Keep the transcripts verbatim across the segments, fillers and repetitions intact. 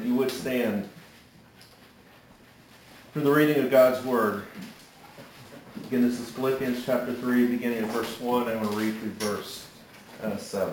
you would stand for the reading of God's Word. Again, this is Philippians chapter three, beginning at verse one. I'm going to read through verse uh, seven.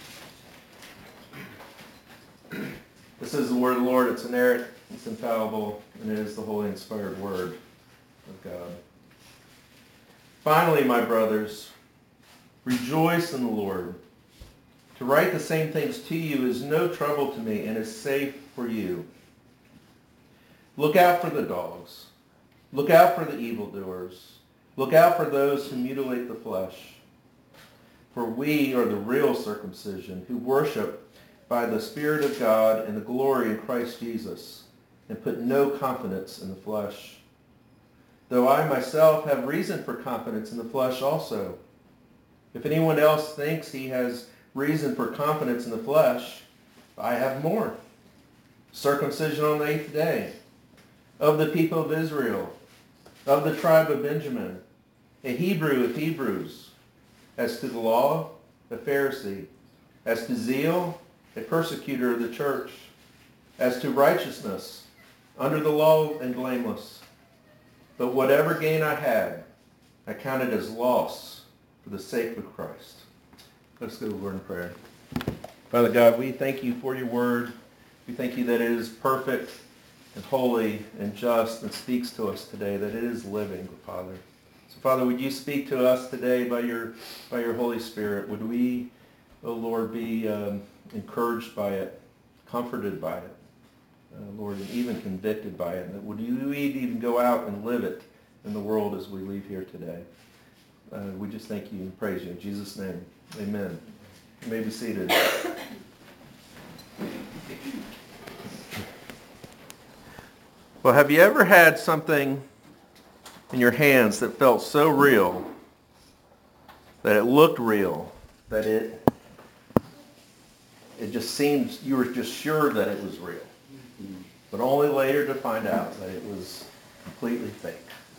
This is the word of the Lord. It's inerrant, it's infallible, and it is the holy inspired word of God. Finally, my brothers, rejoice in the Lord. To write the same things to you is no trouble to me and is safe for you. Look out for the dogs. Look out for the evildoers. Look out for those who mutilate the flesh. For we are the real circumcision, who worship by the Spirit of God and the glory in Christ Jesus, and put no confidence in the flesh. Though I myself have reason for confidence in the flesh also. If anyone else thinks he has reason for confidence in the flesh, I have more. Circumcision on the eighth day, of the people of Israel, of the tribe of Benjamin, a Hebrew of Hebrews, as to the law, a Pharisee, as to zeal, a persecutor of the church, as to righteousness, under the law and blameless. But whatever gain I had, I counted as loss for the sake of Christ. Let's go to the word in prayer. Father God, we thank you for your word. We thank you that it is perfect and holy and just and speaks to us today, that it is living, Father. So, Father, would you speak to us today by your by your Holy Spirit? Would we, oh Lord, be um, encouraged by it, comforted by it, uh, Lord, and even convicted by it? And that would you even go out and live it in the world as we leave here today? Uh, we just thank you and praise you. In Jesus' name, amen. You may be seated. Well, have you ever had something in your hands that felt so real, that it looked real, that it it just seemed, you were just sure that it was real, but only later to find out that it was completely fake?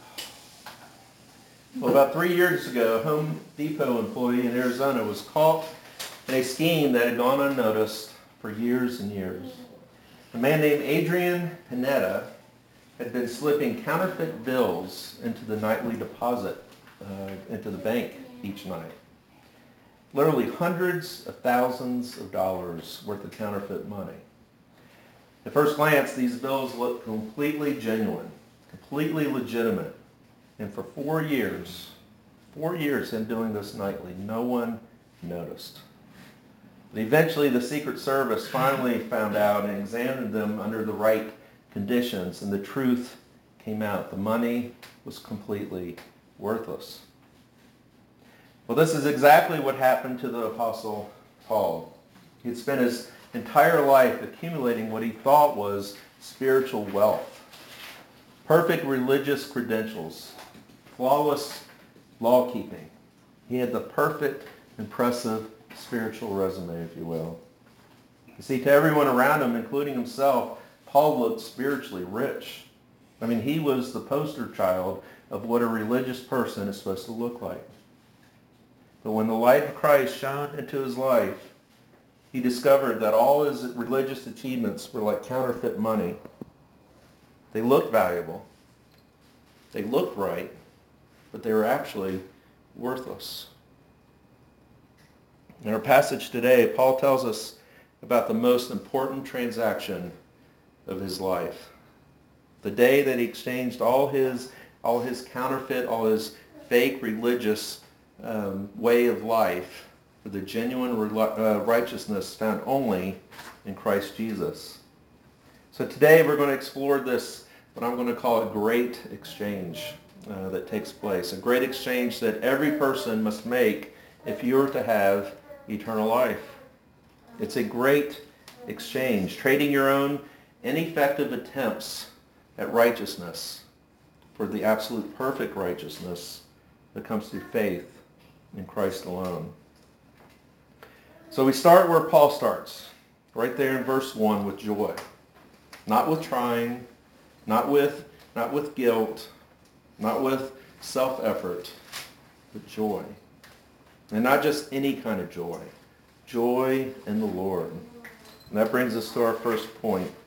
Well, about three years ago, a Home Depot employee in Arizona was caught in a scheme that had gone unnoticed for years and years. A man named Adrian Pineda had been slipping counterfeit bills into the nightly deposit uh, into the bank each night. Literally hundreds of thousands of dollars worth of counterfeit money. At first glance, these bills looked completely genuine, completely legitimate. And for four years, four years in doing this nightly, no one noticed. But eventually the Secret Service finally found out and examined them under the right conditions, and the truth came out. The money was completely worthless. Well, this is exactly what happened to the Apostle Paul. He had spent his entire life accumulating what he thought was spiritual wealth, perfect religious credentials, flawless law-keeping. He had the perfect, impressive spiritual resume, if you will. You see, to everyone around him, including himself, Paul looked spiritually rich. I mean, he was the poster child of what a religious person is supposed to look like. But when the light of Christ shone into his life, he discovered that all his religious achievements were like counterfeit money. They looked valuable. They looked right, but they were actually worthless. In our passage today, Paul tells us about the most important transaction of his life. The day that he exchanged all his, all his counterfeit, all his fake religious um, way of life for the genuine uh, righteousness found only in Christ Jesus. So today we're going to explore this, what I'm going to call a great exchange uh, that takes place. A great exchange that every person must make if you are to have eternal life. It's a great exchange, trading your own ineffective attempts at righteousness for the absolute perfect righteousness that comes through faith in Christ alone. So we start where Paul starts, right there in verse one, with joy. Not with trying, not with, not with guilt, not with self-effort, but joy. And not just any kind of joy. Joy in the Lord. And that brings us to our first point.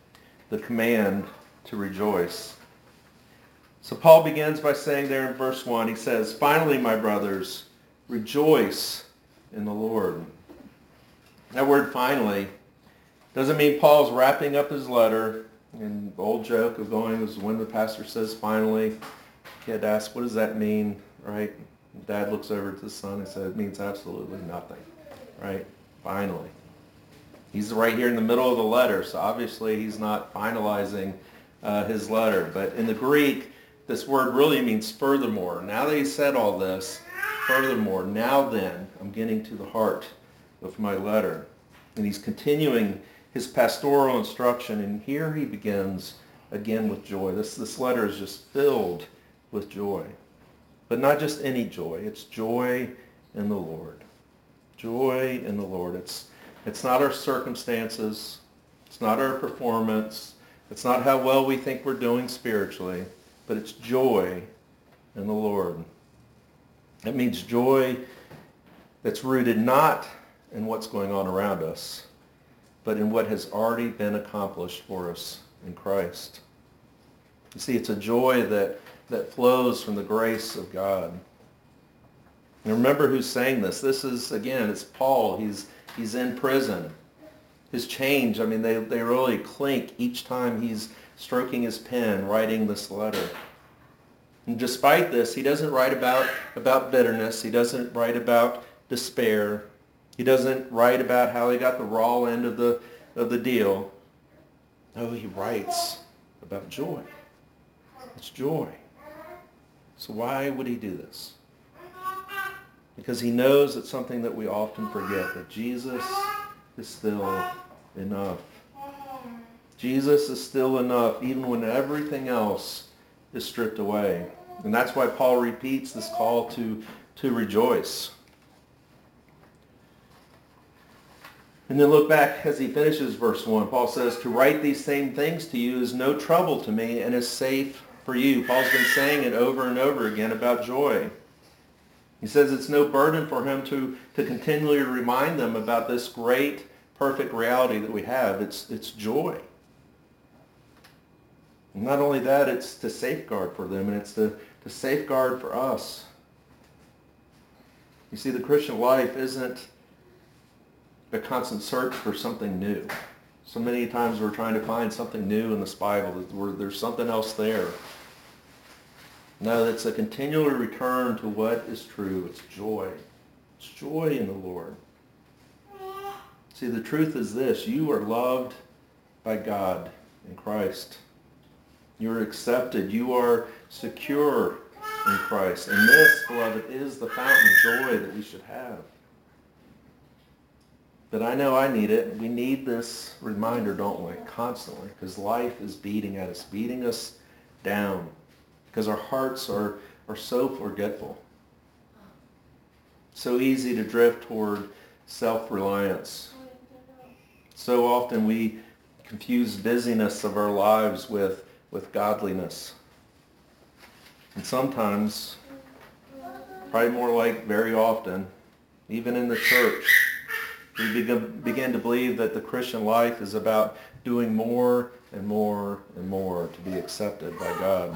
the command to rejoice. So Paul begins by saying there in verse one, he says, "Finally, my brothers, rejoice in the Lord." That word finally doesn't mean Paul's wrapping up his letter. And the old joke of going is when the pastor says finally, kid asks, what does that mean, right? Dad looks over to the son and says, it means absolutely nothing, right? Finally. He's right here in the middle of the letter, so obviously he's not finalizing uh, his letter. But in the Greek, this word really means furthermore. Now that he said all this, furthermore, now then, I'm getting to the heart of my letter. And he's continuing his pastoral instruction, and here he begins again with joy. This, this letter is just filled with joy. But not just any joy. It's joy in the Lord. Joy in the Lord. It's, it's not our circumstances. It's not our performance. It's not how well we think we're doing spiritually. But it's joy in the Lord. It means joy that's rooted not in what's going on around us, but in what has already been accomplished for us in Christ. You see, it's a joy that, that flows from the grace of God. And remember who's saying this. This is, again, it's Paul. He's, he's in prison. His chains, I mean, they, they really clink each time he's stroking his pen, writing this letter. And despite this, he doesn't write about, about bitterness. He doesn't write about despair. He doesn't write about how he got the raw end of the, of the deal. No, he writes about joy. It's joy. So why would he do this? Because he knows it's something that we often forget, that Jesus is still enough. Jesus is still enough even when everything else is stripped away. And that's why Paul repeats this call to, to rejoice. And then look back as he finishes verse one. Paul says, to write these same things to you is no trouble to me and is safe for you. Paul's been saying it over and over again about joy. He says it's no burden for him to, to continually remind them about this great, perfect reality that we have. It's, it's joy. And not only that, it's to safeguard for them, and it's to, to safeguard for us. You see, the Christian life isn't a constant search for something new. So many times we're trying to find something new in this Bible, where there's something else there. No, it's a continual return to what is true. It's joy. It's joy in the Lord. See, the truth is this. You are loved by God in Christ. You are accepted. You are secure in Christ. And this, beloved, is the fountain of joy that we should have. But I know I need it. We need this reminder, don't we? Constantly. Because life is beating at us, beating us down. Because our hearts are, are so forgetful. So easy to drift toward self-reliance. So often we confuse busyness of our lives with, with godliness. And sometimes, probably more like very often, even in the church, we begin, begin to believe that the Christian life is about doing more and more and more to be accepted by God.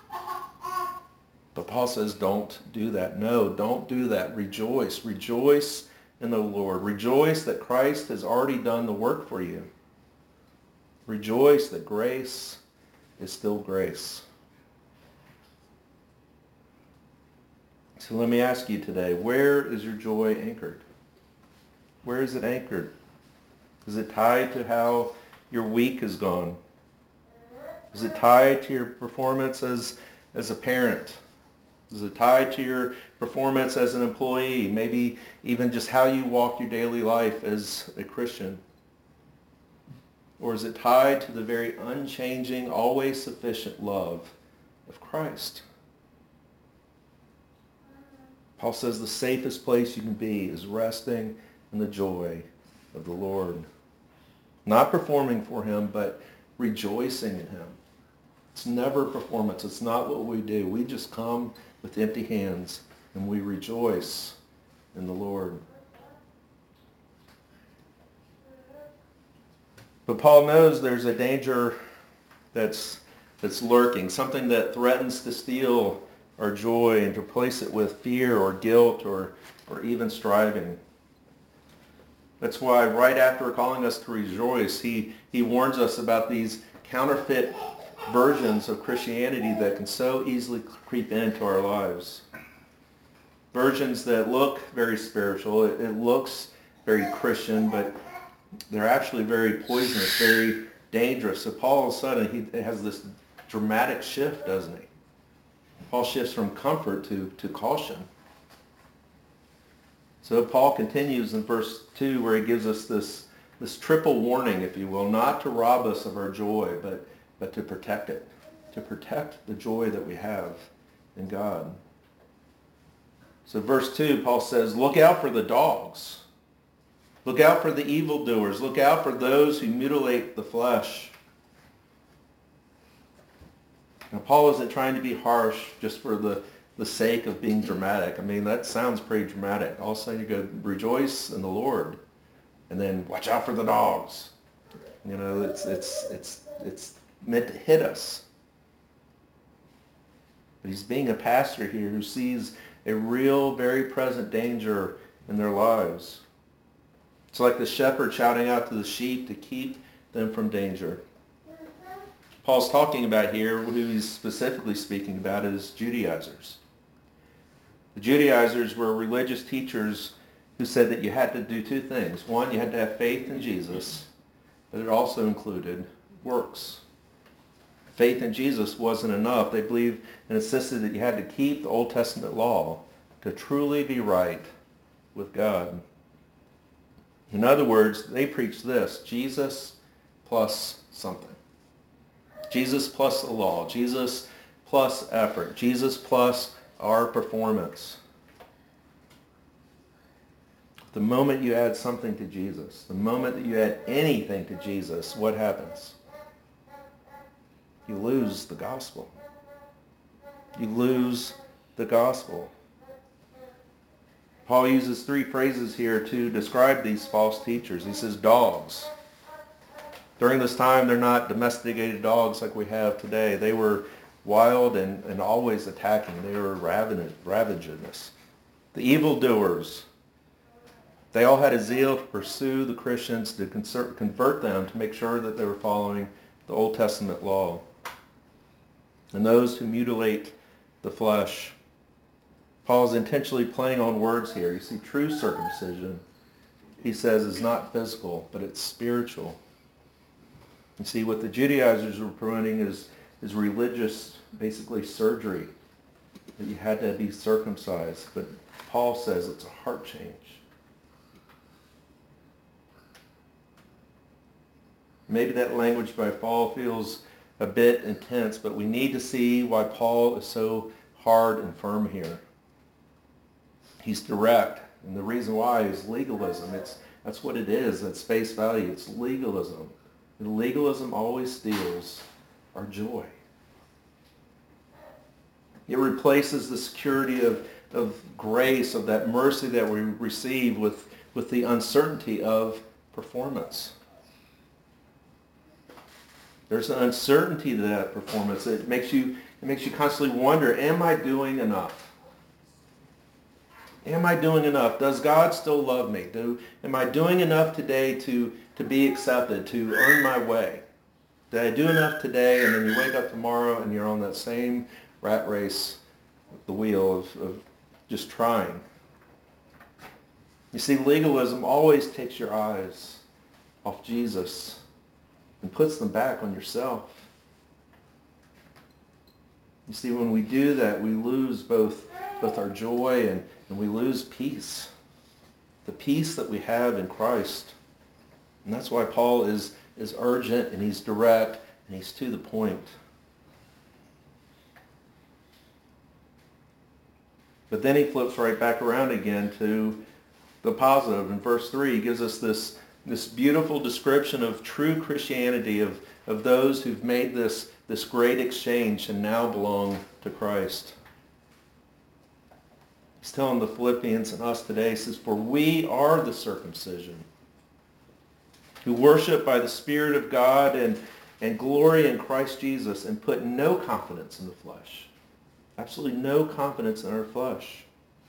But Paul says, don't do that. No, don't do that. Rejoice. Rejoice in the Lord. Rejoice that Christ has already done the work for you. Rejoice that grace is still grace. So let me ask you today, where is your joy anchored? Where is it anchored? Is it tied to how your week has gone? Is it tied to your performance as, as a parent? Is it tied to your performance as an employee? Maybe even just how you walk your daily life as a Christian? Or is it tied to the very unchanging, always sufficient love of Christ? Paul says the safest place you can be is resting in the joy of the Lord. Not performing for him, but rejoicing in him. It's never performance. It's not what we do. We just come with empty hands and we rejoice in the Lord. But Paul knows there's a danger that's that's lurking, something that threatens to steal our joy and to replace it with fear or guilt or, or even striving. That's why right after calling us to rejoice, he, he warns us about these counterfeit versions of Christianity that can so easily creep into our lives. Versions that look very spiritual, it, it looks very Christian, but they're actually very poisonous, very dangerous. So Paul, all of a sudden, he has this dramatic shift, doesn't he? Paul shifts from comfort to, to caution. So Paul continues in verse two where he gives us this, this triple warning, if you will, not to rob us of our joy, but, but to protect it, to protect the joy that we have in God. So verse two, Paul says, look out for the dogs. Look out for the evildoers. Look out for those who mutilate the flesh. Now, Paul isn't trying to be harsh just for the, the sake of being dramatic. I mean, that sounds pretty dramatic. All of a sudden you go, rejoice in the Lord. And then watch out for the dogs. You know, it's, it's, it's, it's meant to hit us. But he's being a pastor here who sees a real, very present danger in their lives. It's like the shepherd shouting out to the sheep to keep them from danger. Paul's talking about here, who he's specifically speaking about, is Judaizers. The Judaizers were religious teachers who said that you had to do two things. One, you had to have faith in Jesus, but it also included works. Faith in Jesus wasn't enough. They believed and insisted that you had to keep the Old Testament law to truly be right with God. In other words, they preached this: Jesus plus something. Jesus plus the law. Jesus plus effort. Jesus plus our performance. The moment you add something to Jesus, the moment that you add anything to Jesus, what happens? You lose the gospel. You lose the gospel. Paul uses three phrases here to describe these false teachers. He says dogs. During this time, they're not domesticated dogs like we have today. They were wild and, and always attacking. They were ravenous, ravagenous. The evildoers, they all had a zeal to pursue the Christians, to convert them, to make sure that they were following the Old Testament law. And those who mutilate the flesh. Paul's intentionally playing on words here. You see, true circumcision, he says, is not physical, but it's spiritual. You see, what the Judaizers were promoting is, is religious, basically surgery, that you had to be circumcised. But Paul says it's a heart change. Maybe that language by Paul feels a bit intense, but we need to see why Paul is so hard and firm here. He's direct, and the reason why is legalism. It's, that's what it is. That's face value. It's legalism. And legalism always steals our joy. It replaces the security of, of grace, of that mercy that we receive with, with the uncertainty of performance. There's an uncertainty to that performance. It makes you, it makes you constantly wonder, am I doing enough? Am I doing enough? Does God still love me? Do, am I doing enough today to, to be accepted, to earn my way? Did I do enough today? And then you wake up tomorrow and you're on that same rat race with the wheel of, of just trying. You see, legalism always takes your eyes off Jesus and puts them back on yourself. You see, when we do that, we lose both, both our joy and, and we lose peace. The peace that we have in Christ. And that's why Paul is, is urgent and he's direct and he's to the point. But then he flips right back around again to the positive. In verse three, he gives us this, this beautiful description of true Christianity, of, of those who've made this, this great exchange and now belong to Christ. He's telling the Philippians and us today, he says, for we are the circumcision, who worship by the Spirit of God and, and glory in Christ Jesus and put no confidence in the flesh. Absolutely no confidence in our flesh.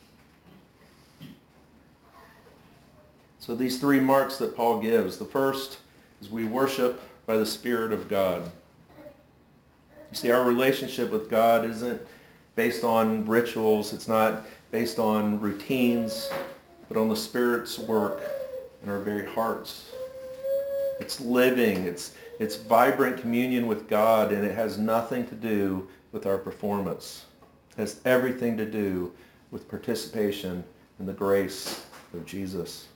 So these three marks that Paul gives. The first is we worship by the Spirit of God. You see, our relationship with God isn't based on rituals. It's not based on routines, but on the Spirit's work in our very hearts. It's living. It's, it's vibrant communion with God, and it has nothing to do with our performance. It has everything to do with participation in the grace of Jesus.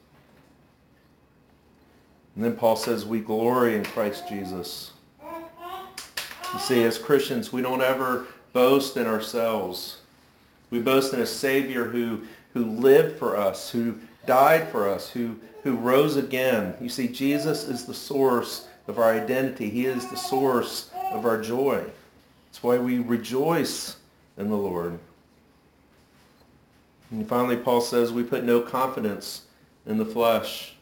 And then Paul says we glory in Christ Jesus. You see, as Christians, we don't ever boast in ourselves. We boast in a Savior who, who lived for us, who died for us, who, who rose again. You see, Jesus is the source of our identity. He is the source of our joy. That's why we rejoice in the Lord. And finally, Paul says we put no confidence in the flesh.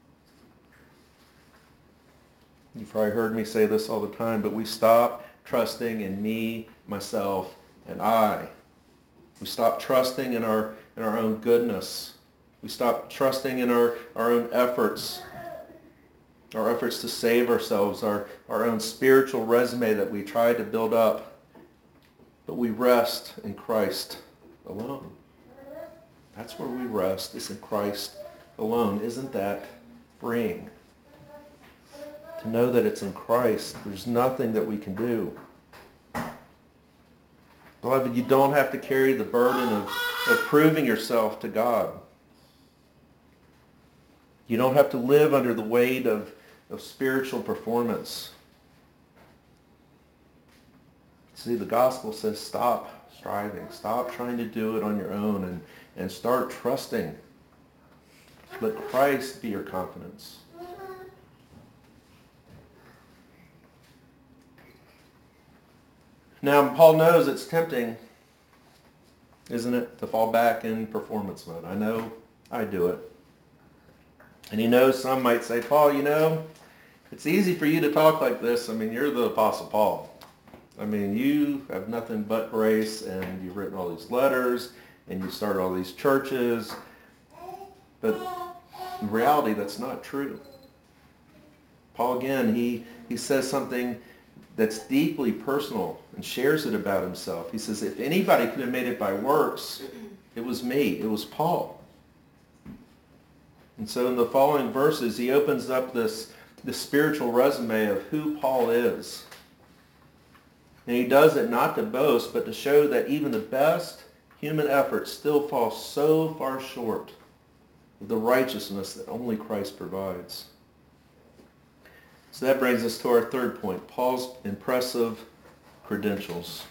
You've probably heard me say this all the time, but we stop trusting in me, myself, and I. We stop trusting in our in our own goodness. We stop trusting in our, our own efforts, our efforts to save ourselves, our, our own spiritual resume that we try to build up. But we rest in Christ alone. That's where we rest, is in Christ alone. Isn't that freeing? To know that it's in Christ. There's nothing that we can do. Beloved, you don't have to carry the burden of, of proving yourself to God. You don't have to live under the weight of, of spiritual performance. See, the gospel says stop striving. Stop trying to do it on your own and, and start trusting. Let Christ be your confidence. Now, Paul knows it's tempting, isn't it, to fall back in performance mode. I know I do it. And he knows some might say, Paul, you know, it's easy for you to talk like this. I mean, you're the Apostle Paul. I mean, you have nothing but grace, and you've written all these letters, and you started all these churches. But in reality, that's not true. Paul, again, he, he says something that's deeply personal and shares it about himself. He says, if anybody could have made it by works, it was me. It was Paul. And so in the following verses, he opens up this, this spiritual resume of who Paul is. And he does it not to boast, but to show that even the best human efforts still fall so far short of the righteousness that only Christ provides. So that brings us to our third point, Paul's impressive credentials.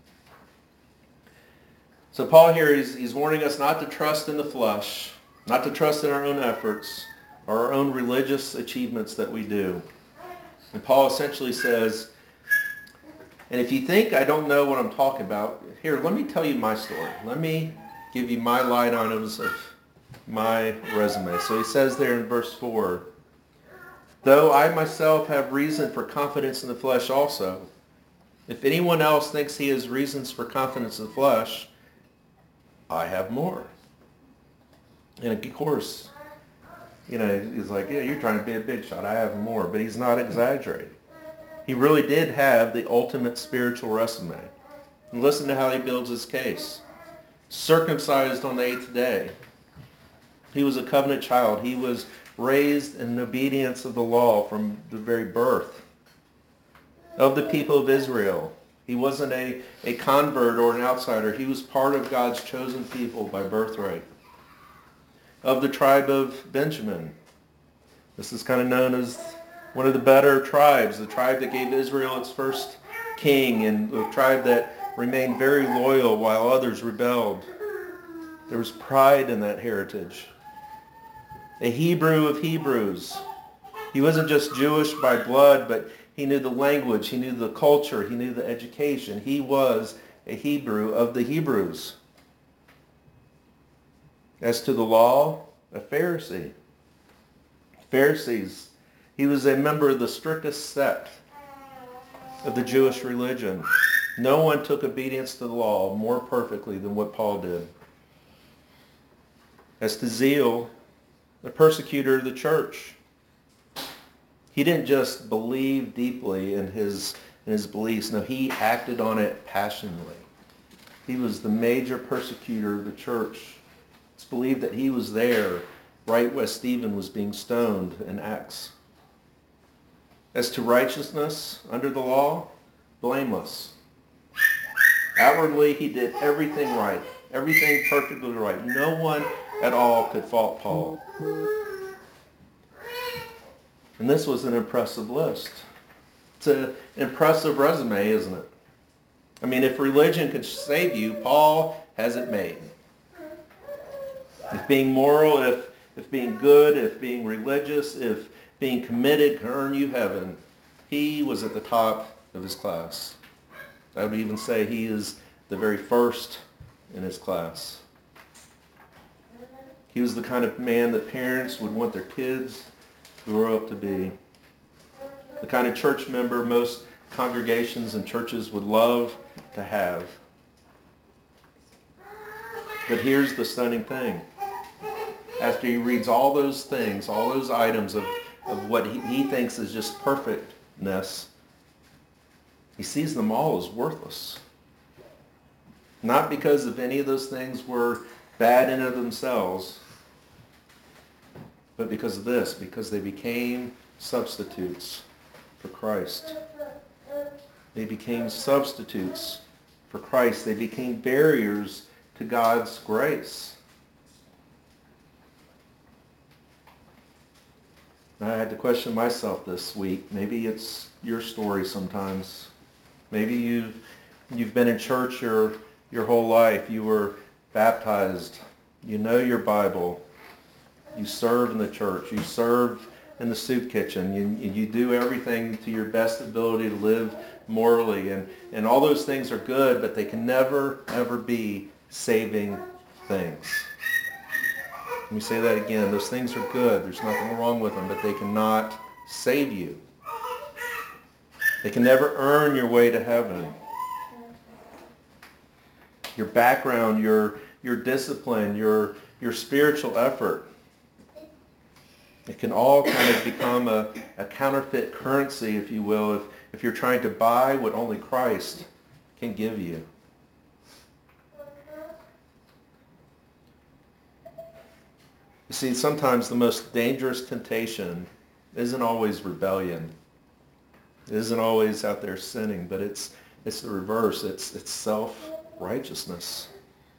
So Paul here, he's, he's warning us not to trust in the flesh, not to trust in our own efforts or our own religious achievements that we do. And Paul essentially says, and if you think I don't know what I'm talking about, here, let me tell you my story. Let me give you my light items of my resume. So he says there in verse four, though I myself have reason for confidence in the flesh also, if anyone else thinks he has reasons for confidence in the flesh, I have more. And of course, you know, he's like, yeah, you're trying to be a big shot. I have more. But he's not exaggerating. He really did have the ultimate spiritual resume. And listen to how he builds his case. Circumcised on the eighth day. He was a covenant child. He was raised in obedience of the law from the very birth of the people of Israel. He wasn't a, a convert or an outsider. He was part of God's chosen people by birthright. Of the tribe of Benjamin. This is kind of known as one of the better tribes, the tribe that gave Israel its first king, and the tribe that remained very loyal while others rebelled. There was pride in that heritage. A Hebrew of Hebrews. He wasn't just Jewish by blood, but he knew the language, he knew the culture, he knew the education. He was a Hebrew of the Hebrews. As to the law, a Pharisee. Pharisees. He was a member of the strictest sect of the Jewish religion. No one took obedience to the law more perfectly than what Paul did. As to zeal, the persecutor of the church, he didn't just believe deeply in his, in his beliefs. No, he acted on it passionately. He was the major persecutor of the church. It's believed that he was there right where Stephen was being stoned in Acts. As to righteousness under the law, blameless. Outwardly, he did everything right, everything perfectly right. No one at all could fault Paul. And this was an impressive list. It's an impressive resume, isn't it? I mean, if religion could save you, Paul has it made. If being moral, if, if being good, if being religious, if being committed can earn you heaven, he was at the top of his class. I would even say he is the very first in his class. He was the kind of man that parents would want their kids to grow up to be. The kind of church member most congregations and churches would love to have. But here's the stunning thing. After he reads all those things, all those items of, of what he, he thinks is just perfectness, he sees them all as worthless. Not because of any of those things were bad in and of themselves, but because of this, because they became substitutes for Christ. They became substitutes for Christ. They became barriers to God's grace. I had to question myself this week. Maybe it's your story sometimes. Maybe you've, you've been in church your, your whole life. You were baptized. You know your Bible. You serve in the church. You serve in the soup kitchen. You, you do everything to your best ability to live morally. And, and all those things are good, but they can never, ever be saving things. Let me say that again. Those things are good. There's nothing wrong with them, but they cannot save you. They can never earn your way to heaven. Your background, your, your discipline, your, your spiritual effort, it can all kind of become a, a counterfeit currency, if you will, if, if you're trying to buy what only Christ can give you. You see, sometimes the most dangerous temptation isn't always rebellion. It isn't always out there sinning, but it's it's the reverse. It's it's self-righteousness.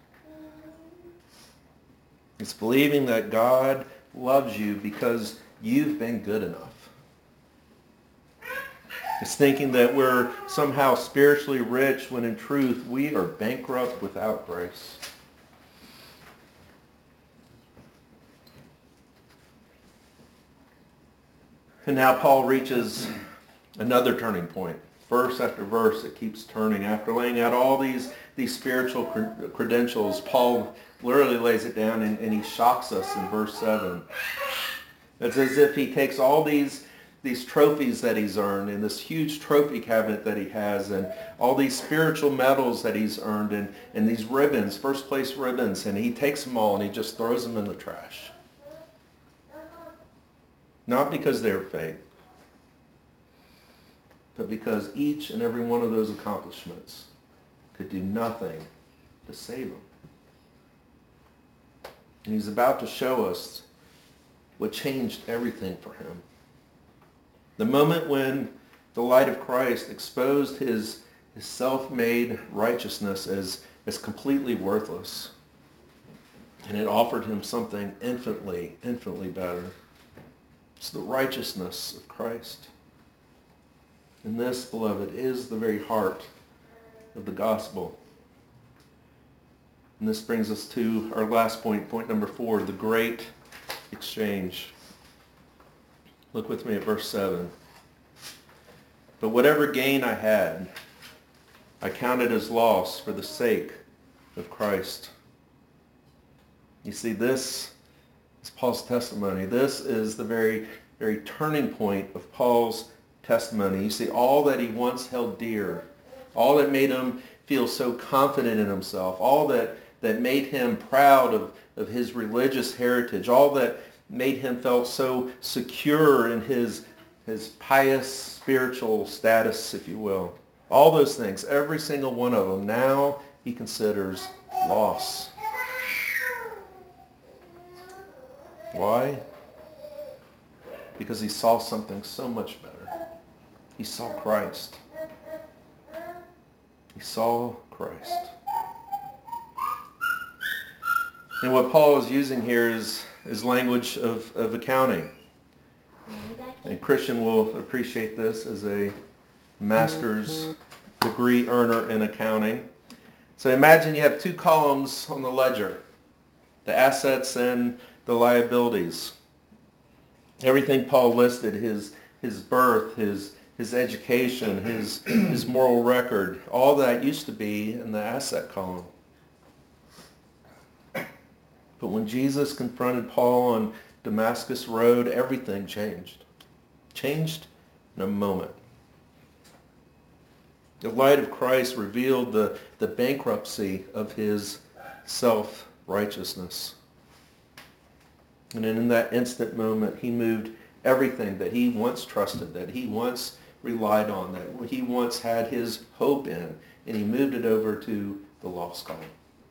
It's believing that God loves you because you've been good enough. It's thinking that we're somehow spiritually rich when in truth we are bankrupt without grace. And now Paul reaches another turning point. Verse after verse, it keeps turning. After laying out all these, these spiritual credentials, Paul literally lays it down and, and he shocks us in verse seven. It's as if he takes all these, these trophies that he's earned and this huge trophy cabinet that he has and all these spiritual medals that he's earned and, and these ribbons, first place ribbons, and he takes them all and he just throws them in the trash. Not because they're fake, but because each and every one of those accomplishments could do nothing to save him. And he's about to show us what changed everything for him. The moment when the light of Christ exposed his, his self-made righteousness as, as completely worthless. And it offered him something infinitely, infinitely better. It's the righteousness of Christ. And this, beloved, is the very heart of the gospel. And this brings us to our last point, point number four, the great exchange. Look with me at verse seven. But whatever gain I had, I counted as loss for the sake of Christ. You see, this is Paul's testimony. This is the very, very turning point of Paul's testimony. You see, all that he once held dear, all that made him feel so confident in himself, all that, that made him proud of, of his religious heritage, all that made him felt so secure in his, his pious spiritual status, if you will. All those things, every single one of them, now he considers loss. Why? Because he saw something so much better. He saw Christ. He saw Christ. And what Paul is using here is, is language of, of accounting. And Christian will appreciate this as a master's degree earner in accounting. So imagine you have two columns on the ledger, the assets and the liabilities. Everything Paul listed, his his birth, his his education, his his moral record, all that used to be in the asset column. But when Jesus confronted Paul on Damascus Road, everything changed. Changed in a moment. The light of Christ revealed the, the bankruptcy of his self-righteousness. And in that instant moment, he moved everything that he once trusted, that he once relied on, that he once had his hope in, and he moved it over to the lost column.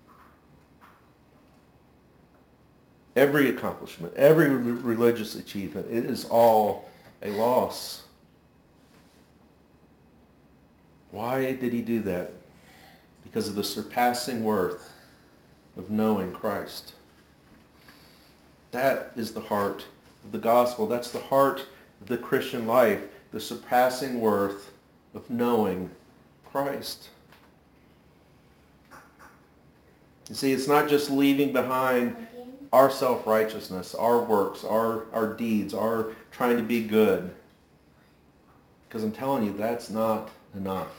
Every accomplishment, every religious achievement, it is all a loss. Why did he do that? Because of the surpassing worth of knowing Christ. That is the heart of the gospel. That's the heart of the Christian life, the surpassing worth of knowing Christ. You see, it's not just leaving behind our self-righteousness, our works, our, our deeds, our trying to be good. Because I'm telling you, that's not enough.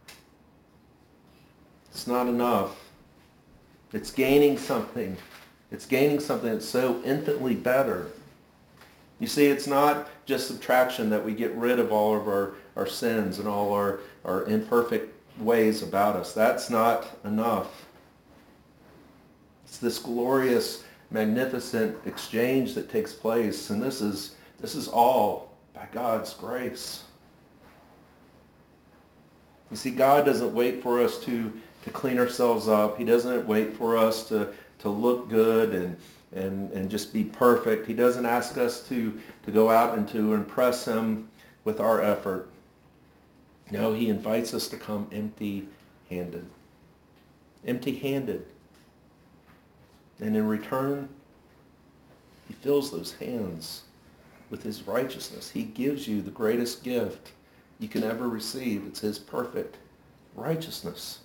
It's not enough. It's gaining something. It's gaining something that's so infinitely better. You see, it's not just subtraction that we get rid of all of our, our sins and all our, our imperfect ways about us. That's not enough. It's this glorious, magnificent exchange that takes place, and this is this is all by God's grace. You see, God doesn't wait for us to, to clean ourselves up. He doesn't wait for us to, to look good and, and, and just be perfect. He doesn't ask us to, to go out and to impress him with our effort. No, he invites us to come empty-handed. Empty-handed. And in return, he fills those hands with his righteousness. He gives you the greatest gift you can ever receive. It's his perfect righteousness.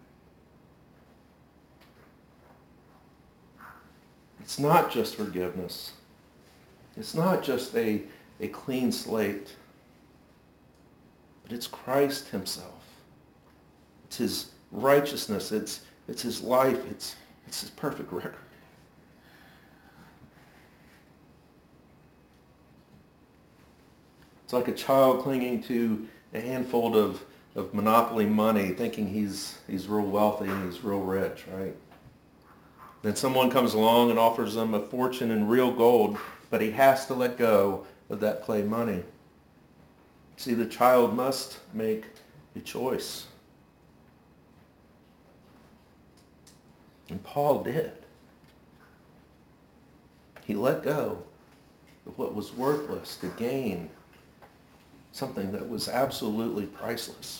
It's not just forgiveness. It's not just a, a clean slate. But it's Christ himself. It's his righteousness. It's, it's his life. It's, it's his perfect record. It's like a child clinging to a handful of, of monopoly money, thinking he's he's real wealthy and he's real rich, right? Then someone comes along and offers him a fortune in real gold, but he has to let go of that play money. See, the child must make a choice. And Paul did. He let go of what was worthless to gain something that was absolutely priceless.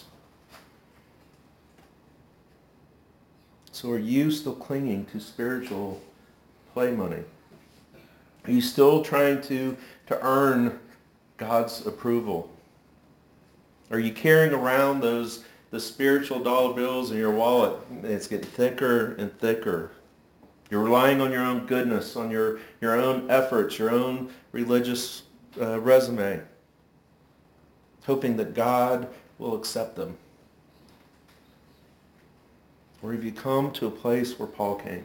So are you still clinging to spiritual play money? Are you still trying to, to earn God's approval? Are you carrying around those the spiritual dollar bills in your wallet? It's getting thicker and thicker. You're relying on your own goodness, on your, your own efforts, your own religious uh, resume, hoping that God will accept them. Or have you come to a place where Paul came?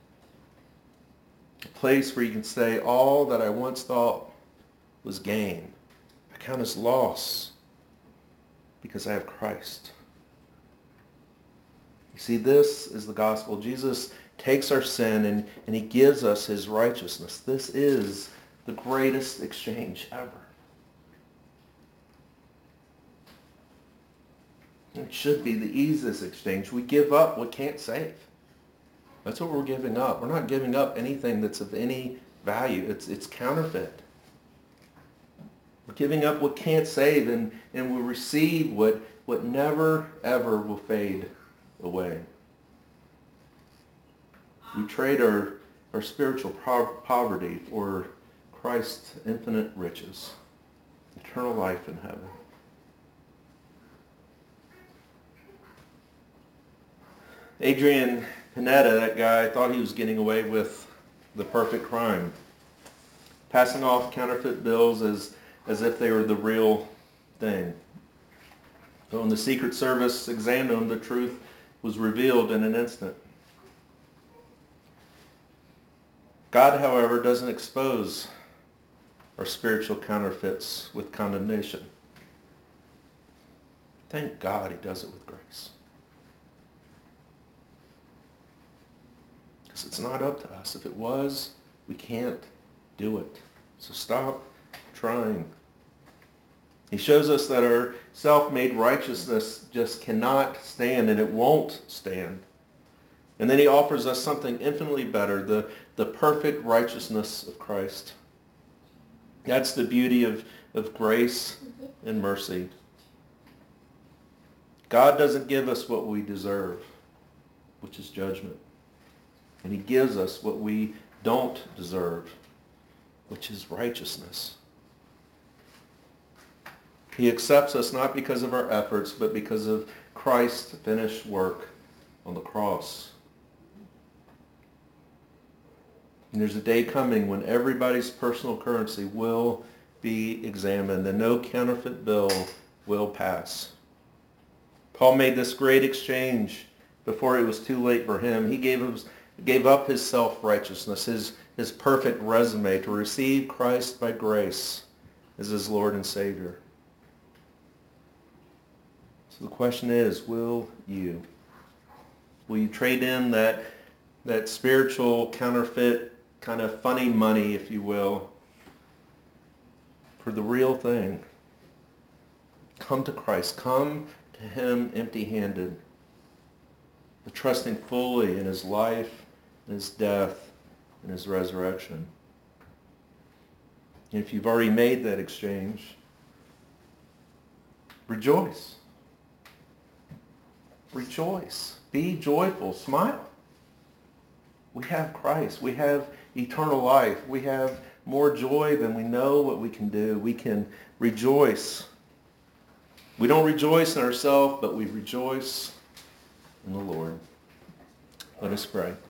A place where you can say, all that I once thought was gain, I count as loss Because I have Christ. You see, this is the gospel. Jesus takes our sin and, and he gives us his righteousness. This is the greatest exchange ever. It should be the easiest exchange. We give up what can't save. That's what we're giving up. We're not giving up anything that's of any value. It's it's counterfeit. We're giving up what can't save, and, and we receive what, what never, ever will fade away. We trade our, our spiritual po- poverty for Christ's infinite riches, eternal life in heaven. Adrian Pineda, that guy, thought he was getting away with the perfect crime, passing off counterfeit bills as, as if they were the real thing. But when the Secret Service examined him, the truth was revealed in an instant. God, however, doesn't expose our spiritual counterfeits with condemnation. Thank God he does it with grace. Because it's not up to us. If it was, we can't do it. So stop trying. He shows us that our self-made righteousness just cannot stand, and it won't stand. And then he offers us something infinitely better, the, the perfect righteousness of Christ. That's the beauty of, of grace and mercy. God doesn't give us what we deserve, which is judgment. And he gives us what we don't deserve, which is righteousness. He accepts us not because of our efforts, but because of Christ's finished work on the cross. And there's a day coming when everybody's personal currency will be examined and no counterfeit bill will pass. Paul made this great exchange before it was too late for him. He gave, his, gave up his self-righteousness, his, his perfect resume to receive Christ by grace as his Lord and Savior. So the question is, will you? Will you trade in that, that spiritual counterfeit kind of funny money, if you will, for the real thing? Come to Christ. Come to him empty-handed, but trusting fully in his life, in his death, and his resurrection. And if you've already made that exchange, rejoice. Rejoice. Be joyful. Smile. We have Christ. We have eternal life. We have more joy than we know what we can do. We can rejoice. We don't rejoice in ourselves, but we rejoice in the Lord. Let us pray.